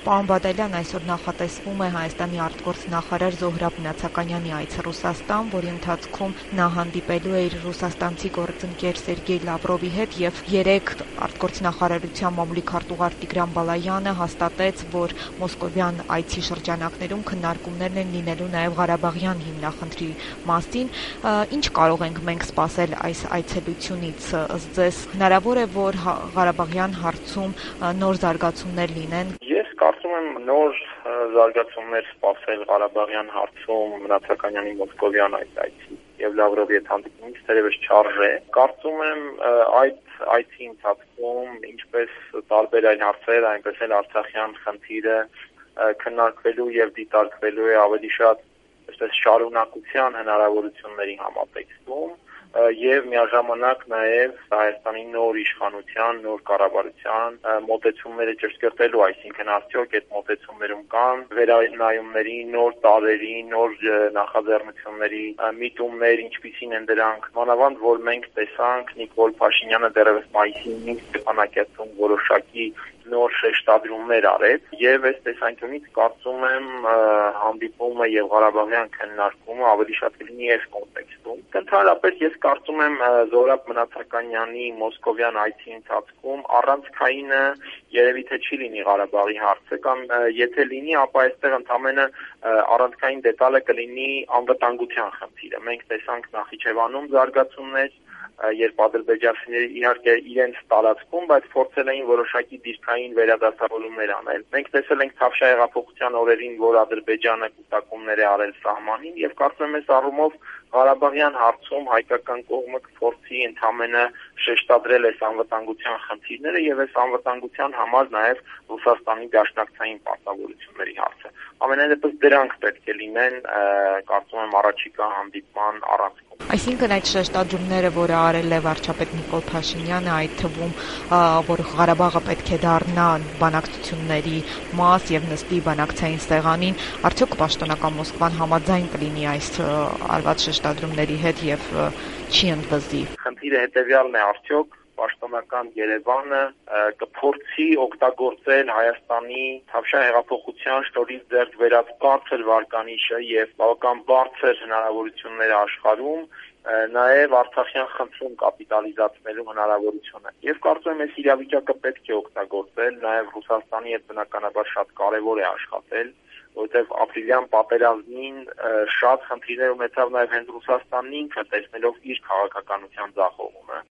Պարոն Բադալյան, այսօր նախատեսվում է Հայաստանի արտգործնախարար Զոհրաբ Նացականյանի այցը Ռուսաստան, որի ընթացքում նա հանդիպելու է իր ռուսաստանցի գործընկեր Սերգեյ Լավրովի հետ, եւ երեկ արտգործնախարարության մամուլի քարտուղար Տիգրան Բալայանը հաստատեց, որ մոսկովյան այցի շրջանակներում քննարկումներն են լինելու նաեւ Ղարաբաղյան հիմնախնդրի մասին։ Ինչ կարող ենք մենք սպասել այս այցելությունից? Ըստ ձեզ հնարավոր է, որ Ղարաբաղյան հարցում նոր զարգացումներ լինեն? Կարծում եմ նոր զարգացումներ սպասել Ղարաբաղյան հարցում Նացականյանի մոսկովյան այցի եւ Լավրովի հետ հանդիպումից թերևս չարժե։ Կարծում եմ այդ այցի ընթացքում ինչպես տարբեր այլ հարցեր, այնպես էլ Արցախյան խնդիրը քննարկվելու եւ դիտարկվելու է ավելի շատ այսպես շարունակության հնարավորությունների համատեքստում եւ միաժամանակ նաեւ Հայաստանի նոր իշխանության, նոր կառավարության մոտեցումները ճշգրտելու, այսինքն արդյոք այդ մոտեցումներում կան վերանայումների, նոր տարերի, նոր նախաձեռնությունների միտումներ, ինչպիսին են դրանք, մանավանդ որ մենք տեսանք Նիկոլ Փաշինյանը դեռևս մայիսի 5 Ստեփանակերտում որոշակի նոր շեշտադրումներ արեց եւ այս տեսանկյունից կարծում եմ հանդիպումը եւ Ղարաբաղյան քննարկումը ավելի շատ կլինի այս կոնտեքստում։ Ընդհանրապես ես կարծում եմ Զոհրաբ Նացականյանի մոսկովյան այցի ընթացքում առանցքայինը երևի թե չի լինի Ղարաբաղի հարցը կամ եթե լինի, ապա այստեղ ընդամենը առանցքային դետալը կլինի անվտանգության խնդիրը։ Մենք տեսանք Նախիջևանում զարգացումներ, երբ ադրբեջանցիները իհարկե իրենց տարածքում, բայց փորձել էին որոշակի դիրքային վերադասավորումներ անել։ Մենք տեսել ենք Թավշյա հեղափոխության օրերին, որ Ադրբեջանը կուտակումներ է արել սահմանին եւ կարծում եմ այս առումով Ղարաբաղյան հարցում հայկական կողմը կփորձի ընդամենը շեշտադրել այս անվտանգության խնդիրները եւ այս անվտանգության համար նաեւ Ռուսաստանի դաշնակցային պարտավորությունների հարցը։ Ամենայն դեպս դրանք պետք է լինեն, կարծում եմ առաջիկա հանդիպման առանցքում։ Այսինքն այդ շեշտադրումները, որը արել է վարչապետ Նիկոլ Փաշինյանը, այդ թվում, որ Ղարաբաղը պետք է դառնա բանակցությունների մաս եւ նստի բանակցային սեղանին, արդյոք պաշտոնական Մոսկվան համաձայն կլինի այս արված շեշտադրումների հետ եւ չի ընդվզի։ Խնդիրը հետեւյալն է, արդյոք պաշտոնական Երևանը կփորձի օգտագործել Հայաստանի Թավշյա հեղափոխության շնորհիվ ձեռք բերած բարձր վարկանիշը եւ բավական բարձր հնարավորությունները աշխարհում նաև Արցախյան խնդրում կապիտալիզացնելու հնարավորությունը։ Եվ կարծում եմ, այս իրավիճակը պետք է օգտագործել, նաև Ռուսաստանի հետ բնականաբար շատ կարևոր է աշխատել, որովհետև ապրիլյան պատերազմին շատ խնդիրներ ունեցավ նաև հենց Ռուսաստանն ինքը, տեսնելով իր քաղաքականության ձախողումը։